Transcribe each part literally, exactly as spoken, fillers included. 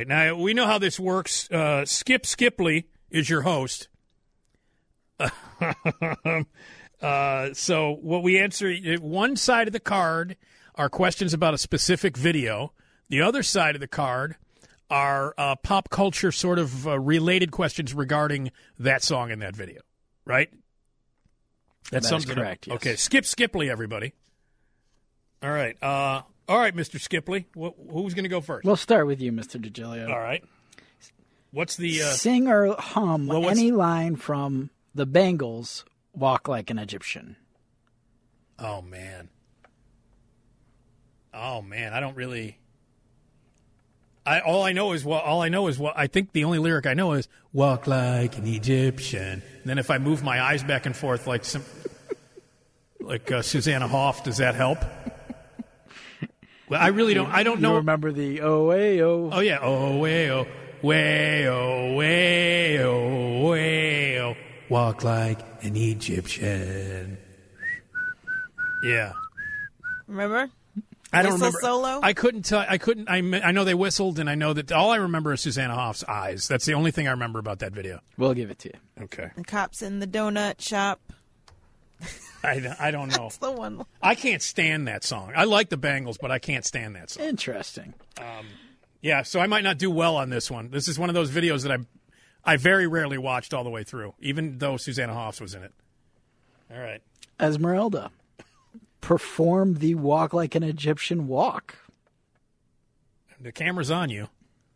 now we know how this works. Uh, Skip Skipley is your host. uh, so what we answer, one side of the card are questions about a specific video. The other side of the card are uh, pop culture sort of uh, related questions regarding that song and that video, right? That is correct, yes. Okay, Skip Skipley, everybody. All right. Uh, all right, Mister Skipley. Wh- who's going to go first? We'll start with you, Mister DiGilio. All right. What's the... Uh, Sing or hum well, any line from the Bangles, Walk Like an Egyptian. Oh, man. Oh, man. I don't really... I all I know is what all I know is what I think the only lyric I know is "Walk like an Egyptian." And then if I move my eyes back and forth like some, like uh, Susanna Hoff, does that help? Well, I really don't. I don't know. You remember the oh way oh? Oh yeah, oh way oh, way oh way oh way oh. Walk like an Egyptian. Yeah. Remember? I don't Whistle remember. solo? I couldn't tell. I couldn't. I, I know they whistled, and I know that all I remember is Susanna Hoff's eyes. That's the only thing I remember about that video. We'll give it to you. Okay. The cops in the donut shop. I, I don't know. That's the one. I can't stand that song. I like the Bangles, but I can't stand that song. Interesting. Um, yeah, so I might not do well on this one. This is one of those videos that I, I very rarely watched all the way through, even though Susanna Hoffs was in it. All right. Esmeralda. Perform the Walk Like an Egyptian walk. The camera's on you.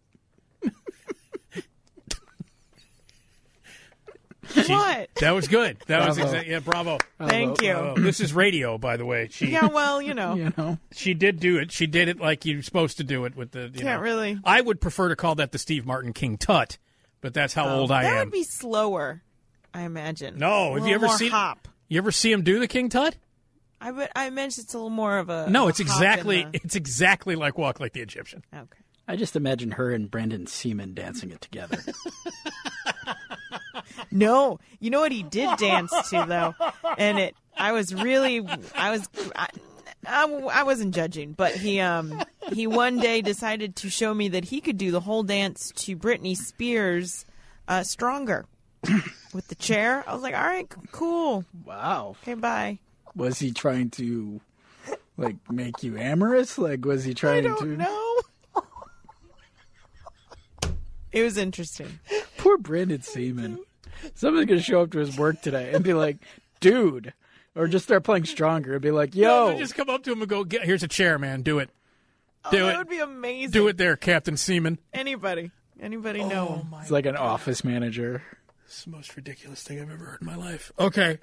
She, what? That was good. That Bravo. was exa- yeah. Bravo. Thank you. Bravo. This is radio, by the way. She Yeah, well, you know. You know, she did do it. She did it like you're supposed to do it with the. You Can't know. really. I would prefer to call that the Steve Martin King Tut, but that's how Oh, old I that am. would be slower, I imagine. No, A have you little ever more seen? hop. You ever see him do the King Tut? I would. I imagine it's a little more of a. No, a it's hop exactly in the- it's exactly like Walk Like the Egyptian. Okay. I just imagine her and Brendan Seaman dancing it together. No, you know what he did dance to though, and it. I was really. I was. I, I, I wasn't judging, but he um he one day decided to show me that he could do the whole dance to Britney Spears, uh, "Stronger," with the chair. I was like, all right, c- cool. Wow. Okay, bye. Was he trying to, like, make you amorous? Like, was he I trying don't to? know. It was interesting. Poor Brendan Seaman. Someone's going to show up to his work today and be like, dude, or just start playing Stronger and be like, No, yo. just come up to him and go, Get, "Here's a chair, man. Do it. Do oh, it. That would be amazing. Do it there, Captain Seaman." Anybody. Anybody know? It's like an office manager. It's the most ridiculous thing I've ever heard in my life. Okay.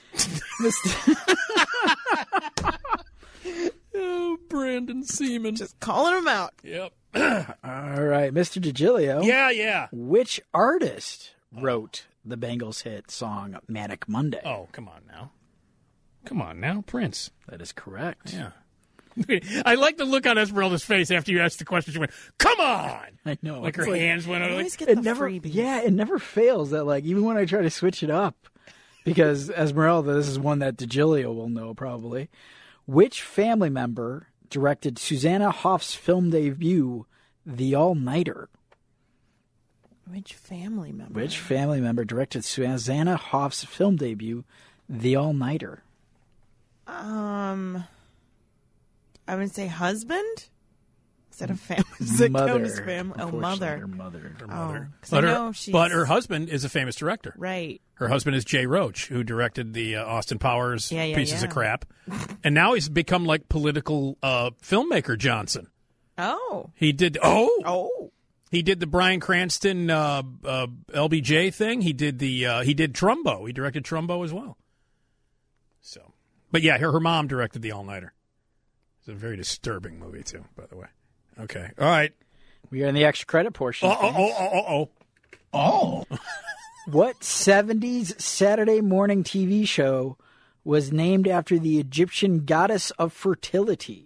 Oh, Brandon Seaman. Just calling him out. Yep. All right, Mister DiGilio. Yeah, yeah. Which artist wrote the Bangles hit song Manic Monday? Oh, come on now. Come on now, Prince. That is correct. Yeah. I like the look on Esmeralda's face after you asked the question. She went, "Come on!" I know. Like her It's hands went I out. always Like, get it the never, freebies. yeah, it never fails that, like, even when I try to switch it up, because Esmeralda, this is one that DiGilio will know probably. Which family member directed Susanna Hoff's film debut, The All-Nighter? Which family member? Which family member directed Susanna Hoff's film debut, The All-Nighter? Um, I would say husband. Is that a family? Is that count Mother. as fam- Oh, Unfortunately, mother. Her mother. her mother. Oh, 'cause but, I her, know she's- but her husband is a famous director. Right. Her husband is Jay Roach, who directed the uh, Austin Powers Yeah, yeah, Pieces yeah. of Crap. And now he's become like political uh, filmmaker Johnson. Oh. He did, oh! Oh. He did the Bryan Cranston uh, uh, L B J thing. He did the uh, he did Trumbo. He directed Trumbo as well. So, but yeah, her, her mom directed the All Nighter. It's a very disturbing movie too, by the way. Okay, all right. We are in the extra credit portion. Oh oh oh oh oh oh. What seventies Saturday morning T V show was named after the Egyptian goddess of fertility?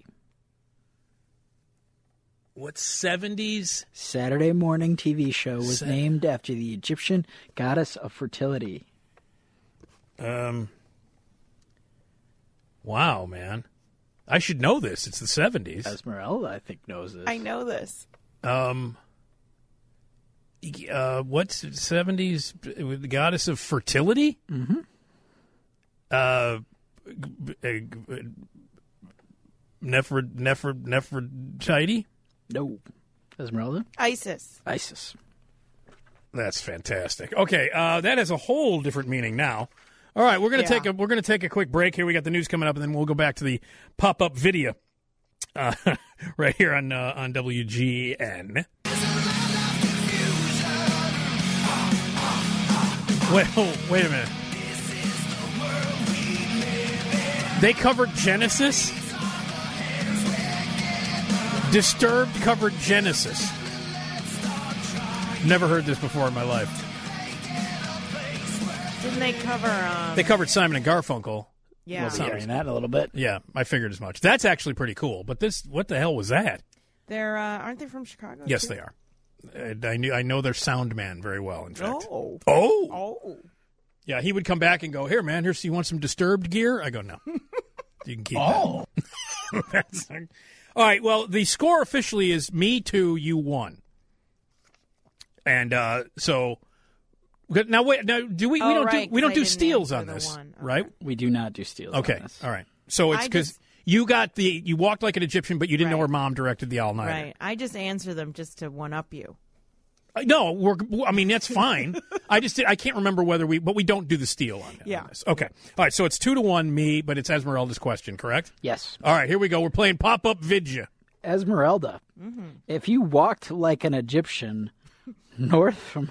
What seventies? Saturday morning T V show was Sa- named after the Egyptian goddess of fertility. Um. Wow, man. I should know this. It's the seventies. Esmeralda, I think, knows this. I know this. Um. uh, what's seventies? The goddess of fertility? Mm-hmm. Uh, Nefer, Nefer, Nefertiti? No. Esmeralda? Isis. Isis. That's fantastic. Okay, uh, that has a whole different meaning now. All right, we're gonna Yeah. take a we're gonna take a quick break here. We got the news coming up, and then we'll go back to the pop up video uh, right here on uh, on W G N. Wait, oh, wait a minute. They covered Genesis. Disturbed covered Genesis. Never heard this before in my life. Didn't they cover? Um, They covered Simon and Garfunkel. yeah. We'll be hearing that in a little bit. Yeah, I figured as much. That's actually pretty cool. But this, what the hell was that? They're uh, aren't they from Chicago? Yes, too? they are. Uh, I knew I know their sound man very well. In fact. Oh. Oh. Oh. Yeah, he would come back and go, "Here, man. Here's you want some Disturbed gear?" I go, "No, you can keep Oh. that." That's, all right. Well, the score officially is me two, you one, and uh, so now wait. Now do we? Oh, we don't right, do we 'cause don't I do didn't steals answer on the this, one. Okay. right? We do not do steals. Okay. On this. All right. So it's I because just- you got the you walked like an Egyptian, but you didn't know Right. where Mom directed the all nighter. Right. I just answer them just to one up you. No, we're. I mean, that's fine. I just did, I can't remember whether we, but we don't do the steal on, Yeah. on this. Okay. All right. So it's two to one me, but it's Esmeralda's question, correct? Yes. All right. Here we go. We're playing pop up vidya. Esmeralda. Mm-hmm. If you walked like an Egyptian north from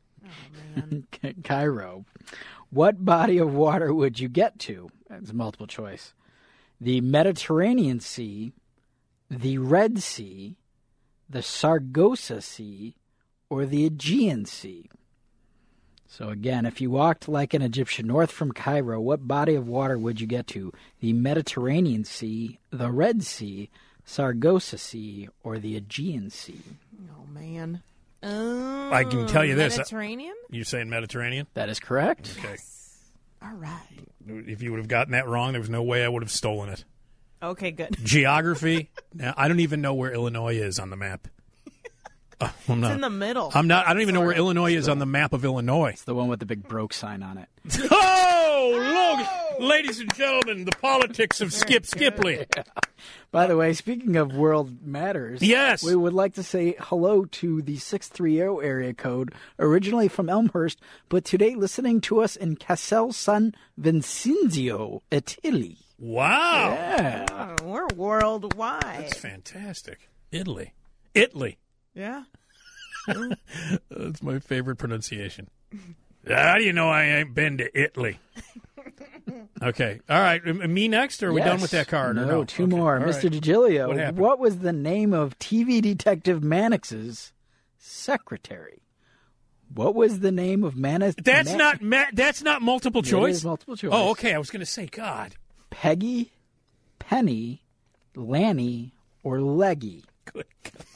Cairo, what body of water would you get to? It's multiple choice. The Mediterranean Sea, the Red Sea, the Sargasso Sea, or the Aegean Sea. So again, if you walked like an Egyptian north from Cairo, what body of water would you get to? The Mediterranean Sea, the Red Sea, Sargasso Sea, or the Aegean Sea? Oh man. Oh, I can tell you this. Mediterranean? You're saying Mediterranean? That is correct. Okay. All right. If you would have gotten that wrong, there was no way I would have stolen it. Okay, good. Geography. Now, I don't even know where Illinois is on the map. Uh, I'm not. It's in the middle. I'm not. I don't even know where Sort of. Illinois is on the map of Illinois. It's the one with the big broke sign on it. Oh, look, ladies and gentlemen, the politics of Skip Skipley. By the way, speaking of World Matters, Yes. we would like to say hello to the six thirty area code, originally from Elmhurst, but today listening to us in Castel San Vincenzo, Italy. Wow, Yeah. Oh, we're worldwide. that's fantastic. Italy, Italy. Yeah. That's my favorite pronunciation. How do you know I ain't been to Italy? Okay. All right. M- Me next, or are we Yes. done with that card? No, or no? two Okay. more. All Mister right. DiGilio, What happened? what was the name of T V detective Mannix's secretary? What was the name of Mannix? That's Man- not ma- that's not multiple It choice. is multiple choice. Oh, okay. I was going to say, God. Peggy, Penny, Lanny, or Leggy? Good.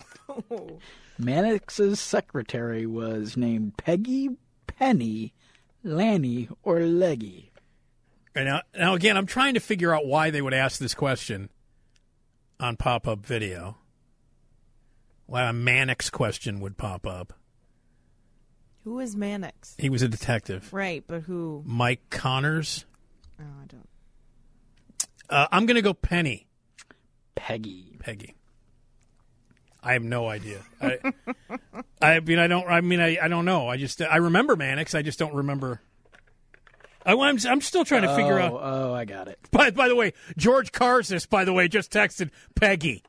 Mannix's secretary was named Peggy, Penny, Lanny, or Leggy. And now, now again, I'm trying to figure out why they would ask this question on pop-up video. Why a Mannix question would pop up. Who is Mannix? He was a detective. Right, but who? Mike Connors. Oh, I don't. Uh, I'm going to go Penny. Peggy. Peggy. I have no idea. I, I mean, I don't. I mean, I, I don't know. I just I remember Mannix. I just don't remember. I, I'm I'm still trying to figure oh, out. Oh, I got it. By by the way, George Karsis, by the way, just texted Peggy.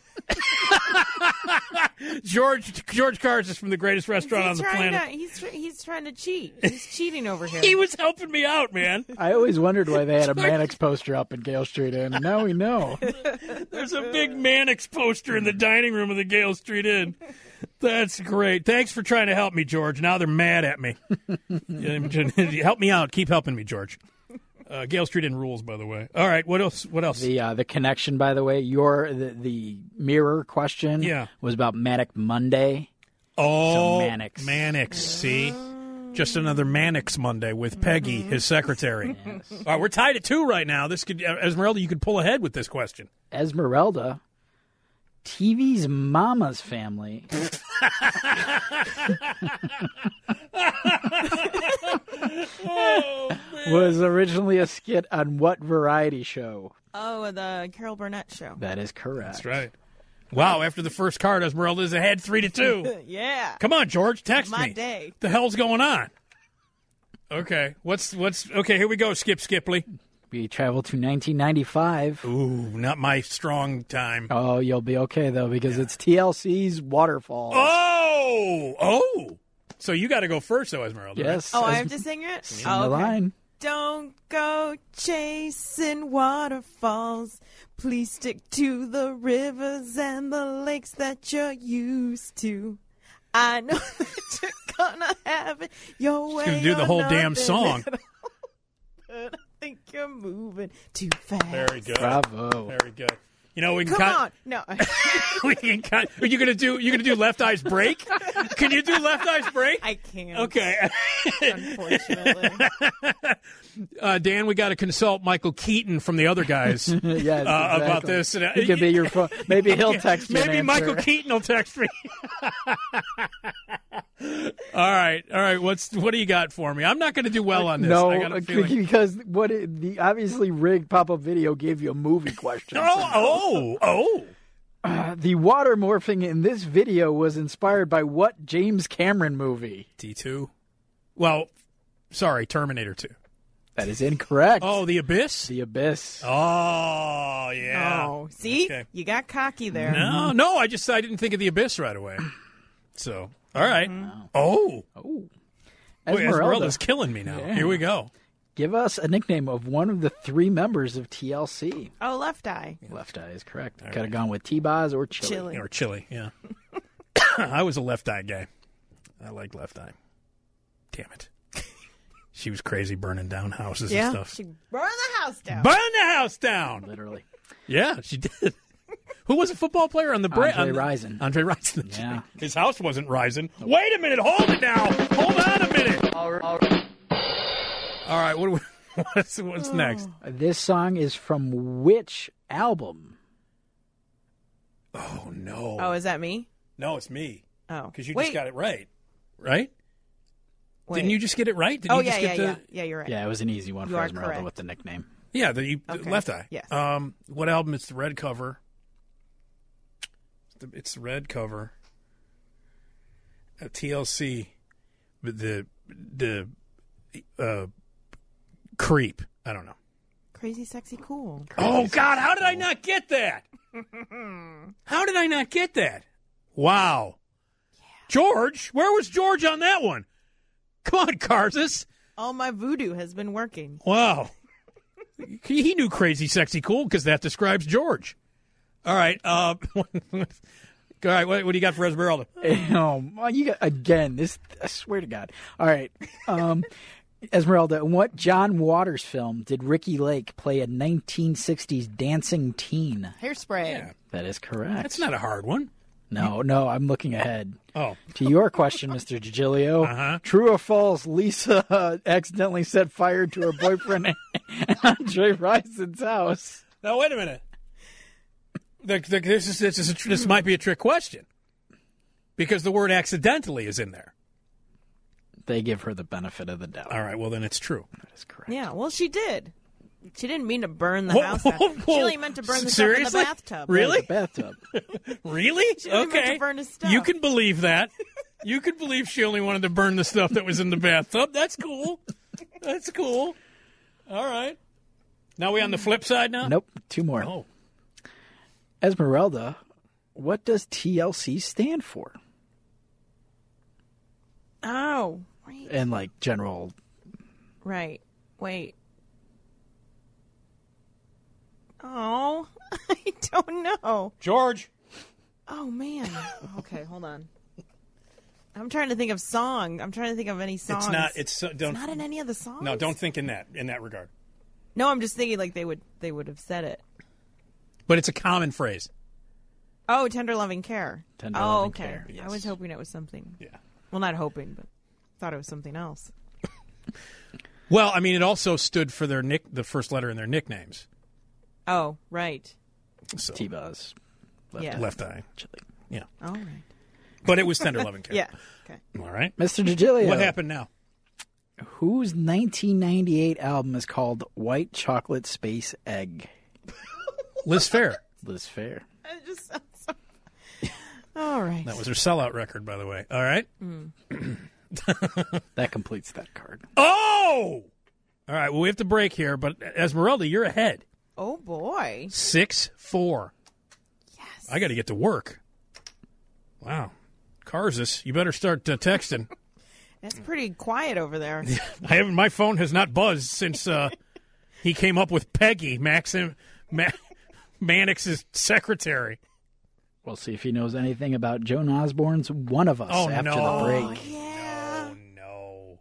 George George Karsis from the greatest restaurant on He's the trying planet. to. He's tr- he's trying to cheat. He's cheating over here. He was helping me out, man. I always wondered why they had a Mannix poster up in Gale Street Inn, and now we know. There's a big Mannix poster in the dining room of the Gale Street Inn. That's great. Thanks for trying to help me, George. Now they're mad at me. Help me out. Keep helping me, George. Uh, Gale Street Inn rules, by the way. All right. What else? What else? The uh, the connection, by the way, your the, the mirror question Yeah. was about Manic Monday. oh, so Mannix. Mannix. See, just another Mannix Monday with Peggy, his secretary. All right, we're tied at two right now. This could, uh, Esmeralda, you could pull ahead with this question. Esmeralda, T V's Mama's Family Oh, man. was originally a skit on what variety show? Oh, the Carol Burnett show. That is correct. That's right. Wow, after the first card, Esmeralda's ahead three to two. Yeah. Come on, George, text My me. day. The hell's going on? Okay, what's what's okay? Here we go, Skip Skipley. We travel to nineteen ninety-five. Ooh, not my strong time. Oh, you'll be okay, though, because it's T L C's Waterfalls. Oh, oh. So you got to go first, though, Esmeralda. right? Yes. Oh, I Es- have to sing it? sing oh, the okay. line. Don't go chasing waterfalls. Please stick to the rivers and the lakes that you're used to. I know that you're gonna have it your way. She's gonna do the or whole damn nothing song. at all. But I think you're moving too fast. Very good. Bravo. Very good. You know, we can Come cut. on. No. We can cut. Are you gonna do? You gonna do Left Eye's Break? Can you do Left Eye's Break? I can't. Okay. Unfortunately. Uh, Dan, we got to consult Michael Keaton from the other guys uh, yes, about exactly. this. And, uh, He could be your phone. Maybe he'll text you. an Maybe answer. Michael Keaton will text me. all right, all right. What's what do you got for me? I'm not going to do well on this. No, I got a uh, feeling. because what it, the obviously rigged pop-up video gave you a movie question. Oh, oh, oh. Uh, the water morphing in this video was inspired by what James Cameron movie? T two. Well, sorry, Terminator two. That is incorrect. Oh, The Abyss. The Abyss. Oh, yeah. Oh, see? Okay. You got cocky there. No, no. I just I didn't think of The Abyss right away. So, all right. Oh, Oh. Boy, Esmeralda, Esmeralda's killing me now. Yeah. Here we go. give us a nickname of one of the three members of T L C. Oh, Left Eye. Left Eye is correct. Could have gone with T-Boz or Chili. Chili. Or Chili, yeah. I was a Left Eye guy. I liked Left Eye. Damn it. She was crazy burning down houses Yeah. and stuff. She burned the house down. Burn the house down! Literally. Yeah, she did. Who was a football player on the Bra- Andre on the- Rison. Andre Rison. Yeah. His house wasn't rising. Wait a minute. Hold it now. Hold on a minute. All right. What do we, what's, what's next? This song is from which album? Oh, no. Oh, is that me? No, it's me. Oh. Because you Wait, just got it right. Right? wait. Didn't you just get it right? Did Oh, you yeah, just yeah, get the, yeah. Yeah, you're right. Yeah, it was an easy one You for are Esmeralda correct. with the nickname. Yeah, the, you- the Okay. Left Eye. Yes. Um, what album? It's the red cover. It's the, it's the red cover. Uh, T L C. But the the uh, Creep. I don't know. Crazy, sexy, cool. Oh God! How did I not get that? How did I not get that? Wow. George, where was George on that one? Come on, Karzis. All my voodoo has been working. Wow. He he knew crazy, sexy, cool because that describes George. All right. Uh, all right. What, what do you got for Esmeralda? Oh, well, you got, again, this, I swear to God. All right. Um, Esmeralda, in what John Waters film did Ricky Lake play a nineteen sixties dancing teen? Hairspray. Yeah, That is correct. that's not a hard one. No, no, I'm looking ahead. Oh, To your question, Mister Giglio, Uh-huh. true or false, Lisa uh, accidentally set fire to her boyfriend Andre Rison's house. now wait a minute. The, the, this is this is a, tr- this might be a trick question because the word "accidentally" is in there. They give her the benefit of the doubt. All right. Well, then it's true. That is correct. Yeah, well, she did. She didn't mean to burn the Whoa, house down. whoa, She whoa. only meant to burn the Seriously? stuff in the bathtub. Really? The bathtub. Really? She only meant Okay. to burn his stuff. You can believe that. You can believe she only wanted to burn the stuff that was in the bathtub. That's cool. That's cool. All right. Now we on the flip side now? Nope, two more. Oh. Esmeralda, what does T L C stand for? Oh, right. And like general. Right. Wait. Oh, I don't know. George. Oh, man. Okay, hold on. I'm trying to think of song. I'm trying to think of any songs. It's not it's uh, don't It's not in any of the songs. No, don't think in that in that regard. No, I'm just thinking like they would they would have said it. But it's a common phrase. Oh, tender loving care. Tender oh, Loving okay. Care, I yes. was hoping it was something. Yeah. Well, not hoping, but thought it was something else. Well, I mean it also stood for their nick the first letter in their nicknames. Oh, right. So T-Buzz. Left Yeah. eye. Left eye. Chili. Yeah. All right. But it was Tender Loving Care. Yeah. Okay. All right. Mister DiGilio. What happened now? Whose nineteen ninety-eight album is called White Chocolate Space Egg? Liz Phair. Liz Phair. That just sounds so. All right. That was her sellout record, by the way. All right. That completes that card. Oh! All right. Well, we have to break here, but Esmeralda, you're ahead. Oh boy. six four. Yes. I got to get to work. Wow. Karzis, you better start uh, texting. It's pretty quiet over there. I haven't. My phone has not buzzed since uh, he came up with Peggy, Maxim, Ma- Mannix's secretary. We'll see if he knows anything about Joan Osborne's One of Us Oh, after no. the break. Yeah. Oh, no.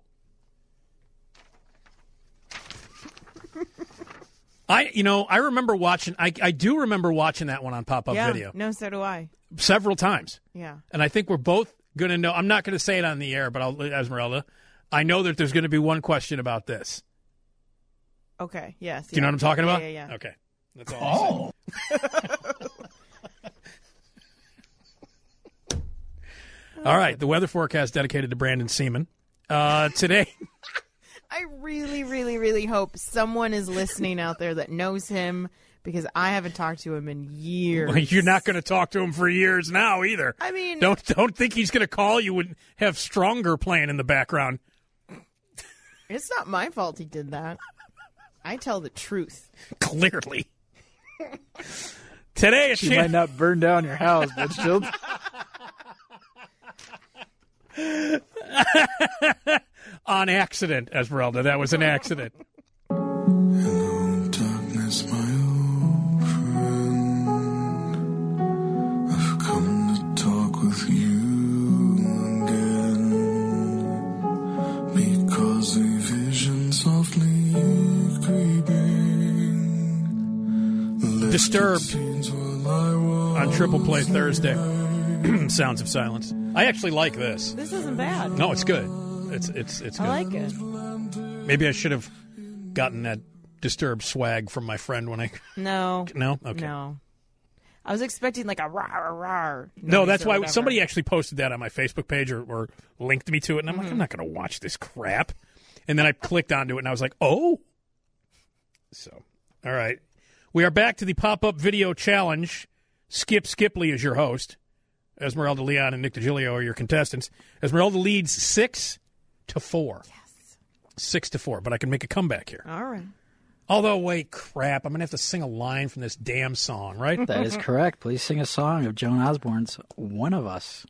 I, you know, I remember watching, I, I do remember watching that one on Pop-Up Yeah. Video No, so do I. several times. Yeah. And I think we're both going to know, I'm not going to say it on the air, but I'll, Esmeralda, I know that there's going to be one question about this. Okay. Yes. Do you know what I'm talking about? Yeah, yeah, yeah. Okay. That's all. Oh. All right. The weather forecast dedicated to Brandon Seaman. Uh, today. I really, really, really hope someone is listening out there that knows him because I haven't talked to him in years. Well, you're not going to talk to him for years now either. I mean, don't don't think he's going to call you and have Stronger playing in the background. it's not my fault he did that. I tell the truth. Clearly. Today, a She chance. might not burn down your house, but she'll. On accident, Esmeralda. That was an accident. Hello, darkness, my old friend. I've come to talk with you again. Because a vision softly creeping left Disturbed its scenes while I was On Triple Play Thursday. Sounds of Silence. I actually like this. This isn't bad. No, it's good. It's it's it's good. I like it. Maybe I should have gotten that Disturbed swag from my friend when I. No. No? Okay. No. I was expecting like a rah, rah, rah. No, noise that's or why whatever. somebody actually posted that on my Facebook page or, or linked me to it, and I'm like, I'm not going to watch this crap. And then I clicked onto it, and I was like, oh. So, all right. We are back to the pop-up video challenge. Skip Skipley is your host. Esmeralda Leon and Nick DiGilio are your contestants. Esmeralda leads six to four. Yes. Six to four, but I can make a comeback here. All right. Although, wait, crap, I'm going to have to sing a line from this damn song, right? That is correct. Please sing a song of Joan Osborne's One of Us.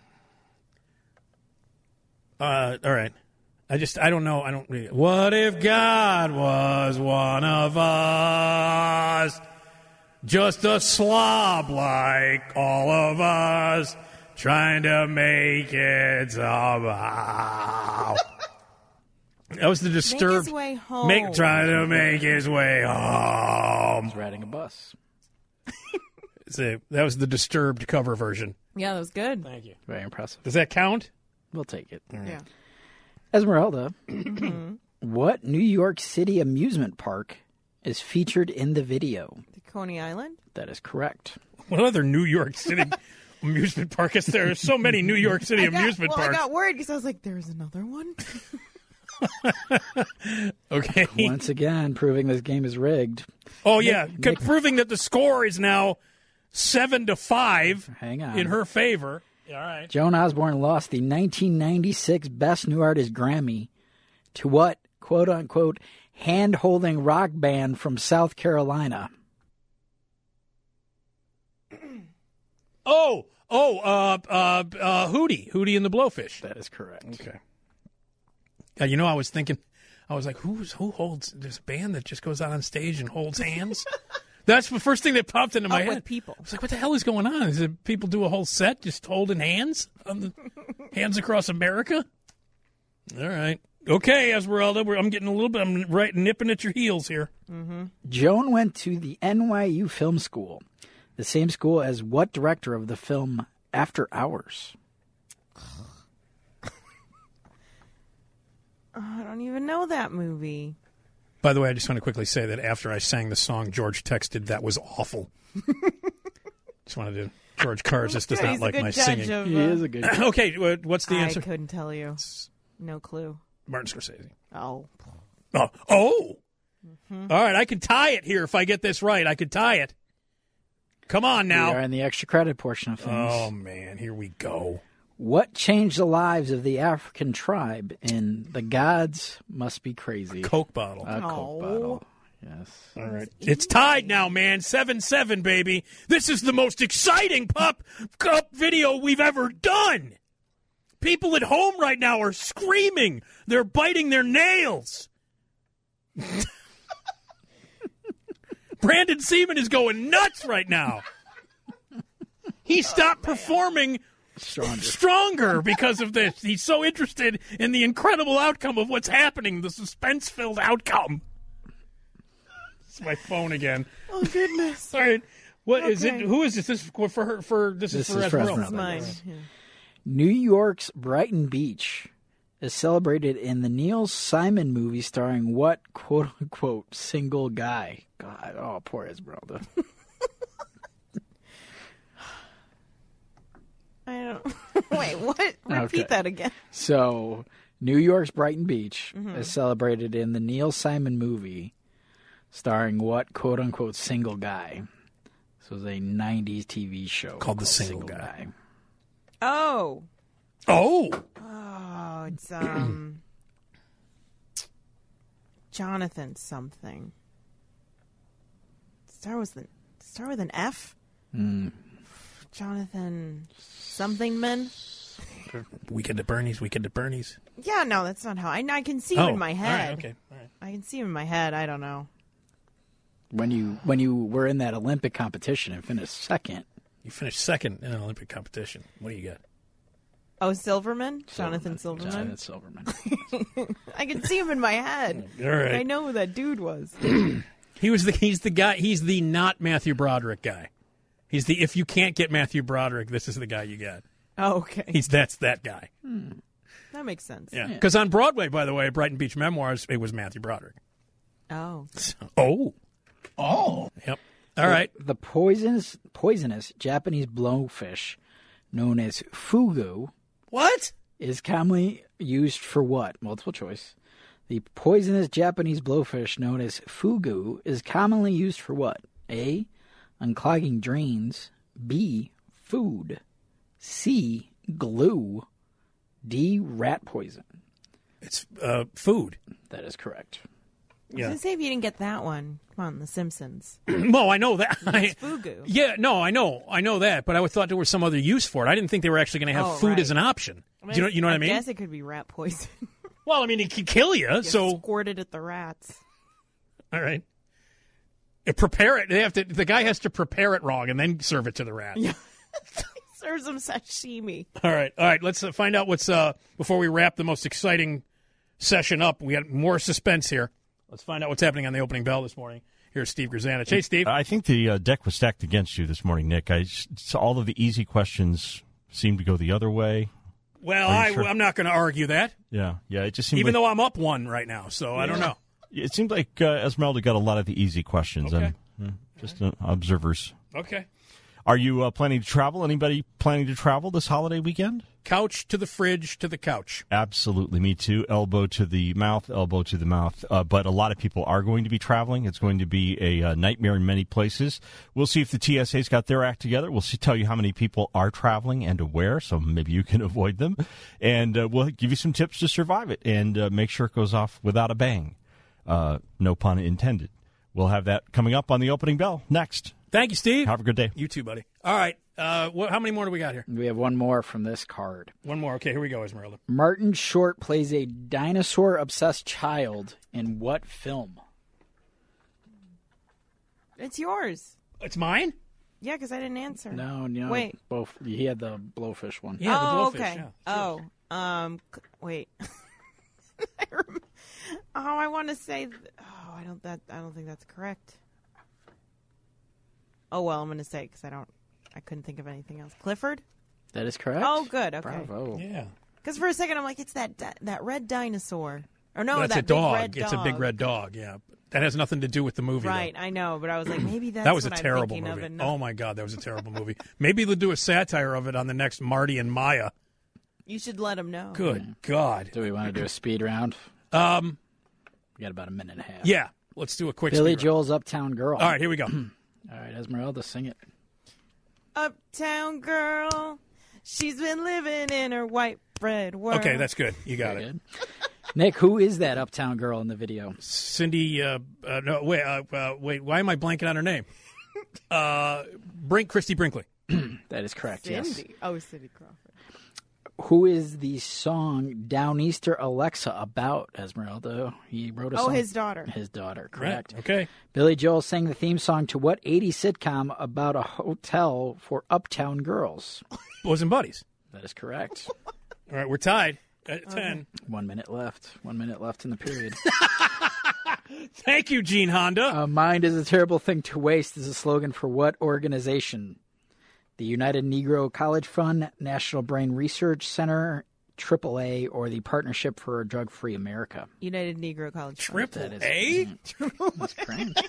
Uh, all right. I just, I don't know. I don't read it. What if God was one of us? Just a slob like all of us, trying to make it somehow. That was the Disturbed. Make his way home. Make, trying to make his way home. He's riding a bus. So that was the Disturbed cover version. Yeah, that was good. Thank you. Very impressive. Does that count? We'll take it. Yeah. Esmeralda, what New York City amusement park is featured in the video? The Coney Island? That is correct. What other New York City amusement park is there? There's so many New York City I got, amusement well, parks. I got worried because I was like, there's another one? Okay. Once again, proving this game is rigged. Oh yeah, Nick- proving that the score is now seven to five Hang on. in her favor. All right. Joan Osborne lost the nineteen ninety-six Best New Artist Grammy to what, quote unquote, hand-holding rock band from South Carolina? Oh, oh, uh, uh, uh, Hootie, Hootie and the Blowfish. That is correct. Okay. Uh, you know, I was thinking, I was like, who's who holds? There's a band that just goes out on stage and holds hands. That's the first thing that popped into my Oh, head. with people. I was like, what the hell is going on? Is it people do a whole set just holding hands on the hands across America? All right. Okay, Esmeralda, we're, I'm getting a little bit. I'm right nipping at your heels here. Joan went to the N Y U Film School, the same school as what director of the film After Hours? Oh, I don't even know that movie. By the way, I just want to quickly say that after I sang the song, George texted, "That was awful." Just wanted to. George Carr just does Good, not he's a like good my judge singing. of, He uh, is a good. Okay, wha- what's the I answer? couldn't tell you. No clue. Martin Scorsese. Oh. Oh, oh. Mm-hmm. All right, I can tie it here if I get this right. I could tie it. Come on We are now. in the extra credit portion of things. Oh man, here we go. What changed the lives of the African tribe in The Gods Must Be Crazy? Coke bottle. A Coke Oh. bottle. Yes. All right. It's tied now, man. seven seven, baby. This is the most exciting Pop Cup video we've ever done. People at home right now are screaming. They're biting their nails. Brandon Seaman is going nuts right now. He stopped performing Stronger. stronger because of this. He's so interested in the incredible outcome of what's happening, the suspense-filled outcome. It's my phone again. Oh, goodness. All right. What is it? Okay. Who is this? This is for for her. For this, This is for is for Esmeralda. Esmeralda. Mine. Yeah. New York's Brighton Beach is celebrated in the Neil Simon movie starring what quote-unquote single guy? God, oh, poor Esmeralda. I don't. Wait, what? Repeat Okay. that again. So, New York's Brighton Beach Mm-hmm. is celebrated in the Neil Simon movie starring what quote-unquote single guy? This was a nineties T V show Called The Single Guy. Oh. Oh, Oh, it's, um. Jonathan something. Start with an, start with an F? Hmm. Jonathan something man? Weekend at Bernie's. Weekend at Bernie's. Yeah, no, that's not how. I, I can see him Oh, in my all head. right, okay. All right. I can see him in my head. I don't know. When you when you were in that Olympic competition and finished second, You finished second in an Olympic competition. What do you got? Oh, Silverman? Jonathan Silverman? Jonathan Silverman. I can see him in my head. All right. I know who that dude was. He was the. He's the guy. He's the not Matthew Broderick guy. He's the. If you can't get Matthew Broderick, this is the guy you get. Oh, okay. He's that's that guy. That makes sense. Yeah. Because on Broadway, by the way, Brighton Beach Memoirs, it was Matthew Broderick. Oh. Oh. Oh. Yep. All right. The poisonous poisonous Japanese blowfish known as fugu What? is commonly used for what? Multiple choice. The poisonous Japanese blowfish known as fugu is commonly used for what? A. Unclogging drains. B. Food. C. Glue. D. Rat poison. It's uh, food. That is correct. I was Yeah. going to say if you didn't get that one. Come on, The Simpsons. Well, I know that. It's fugu. Yeah, no, I know, I know that, but I thought there was some other use for it. I didn't think they were actually going to have Oh, food right. as an option. Do you know, you know what I mean? I guess it could be rat poison. Well, I mean, it could kill you. You So, squirted at the rats. all right, Uh, prepare it. They have to. The guy has to prepare it wrong and then serve it to the rat. Yeah. Serves them sashimi. All right, all right. Let's uh, find out what's uh before we wrap the most exciting session up. We got more suspense here. Let's find out what's happening on the opening bell this morning. Here's Steve Grzanich. Hey, Steve. I think the uh, deck was stacked against you this morning, Nick. I s- all of the easy questions seemed to go the other way. Well, Are I, you sure? I'm not going to argue that, Yeah, yeah. It just seemed even like, though I'm up one right now. So I don't know. it seemed like uh, Esmeralda got a lot of the easy questions. Okay. And, uh, just uh, observers. Okay. Are you uh, planning to travel? Anybody planning to travel this holiday weekend? Couch to the fridge to the couch. Absolutely, me too. Elbow to the mouth, elbow to the mouth. Uh, but a lot of people are going to be traveling. It's going to be a uh, nightmare in many places. We'll see if the T S A's got their act together. We'll see, tell you how many people are traveling and to where, so maybe you can avoid them. And uh, we'll give you some tips to survive it and uh, make sure it goes off without a bang. Uh, no pun intended. We'll have that coming up on the opening bell next. Thank you, Steve. Have a good day. You too, buddy. All right. Uh, what, how many more do we got here? We have one more from this card. One more. Okay, here we go, Esmeralda. Martin Short plays a dinosaur-obsessed child in what film? It's yours. It's mine? Yeah, because I didn't answer. No, no. Wait. Both. He had the blowfish one. Yeah, oh, the blowfish. okay. Yeah. Oh, um, c- wait. I rem- oh, I want to say. Th- oh, I don't. That I don't think that's correct. Oh well, I'm going to say because I don't. I couldn't think of anything else. Clifford. That is correct. Oh, good. Okay. Bravo. Yeah. Because for a second I'm like, it's that di- that red dinosaur. Or no, That's that a big dog. red It's a big dog. red dog. Yeah. That has nothing to do with the movie, Right, though. I know, but I was like, maybe that's That was a what I'm terrible thinking movie. of. And Oh, my God, that was a terrible movie. Maybe they'll do a satire of it on the next Marty and Maya. You should let him know. Good God. Do we want to do a speed round? Um, We got about a minute and a half. Yeah, let's do a quick Billy speed round. Joel's Uptown Girl. All right, here we go. All right, Esmeralda, sing it. Uptown girl, she's been living in her white bread world. Okay, that's good. You got Very it. good. Nick, who is that Uptown Girl in the video? Cindy, uh, uh, no, wait, uh, uh, wait, why am I blanking on her name? Uh, Brink, Christy Brinkley. That is correct, yes. Cindy. Oh, Cindy Crawford. Who is the song Downeaster Alexa about, Esmeralda? He wrote a Oh, song. his daughter. His daughter, correct. Right, okay. Billy Joel sang the theme song to what eighties sitcom about a hotel for uptown girls? Boys and Buddies. That is correct. All right, we're tied at ten. One minute left. One minute left in the period. Thank you, Gene Honda. A mind is a terrible thing to waste is a slogan for what organization? The United Negro College Fund, National Brain Research Center, triple A, or the Partnership for a Drug-Free America? United Negro College. Fund. Triple that is- A? That's correct.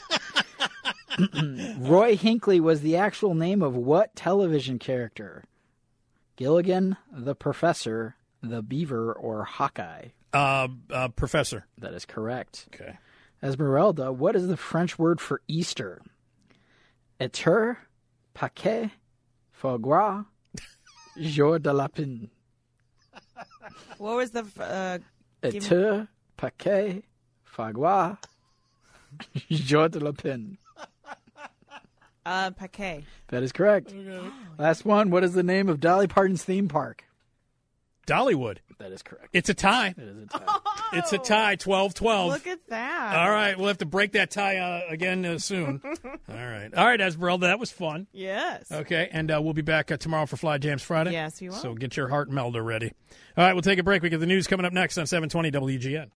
Roy Hinckley was the actual name of what television character? Gilligan, the Professor, the Beaver, or Hawkeye? Uh, uh, professor. That is correct. Okay. Esmeralda, what is the French word for Easter? Eter, Paquet, Foie Gras, Jour de Lapin. What was the? Uh, give me- Eter, Paquet, Foie Gras, Jour de Lapin. uh, Paquet. That is correct. Last one. What is the name of Dolly Parton's theme park? Dollywood. That is correct. It's a tie. It is a tie. It's a tie, twelve twelve. Look at that. All right, we'll have to break that tie uh, again uh, soon. All right. All right, Esmeralda, that was fun. Yes. Okay, and uh, we'll be back uh, tomorrow for Fly Jams Friday. Yes, we will. So get your heart melder ready. All right, we'll take a break. We get the news coming up next on seven twenty W G N.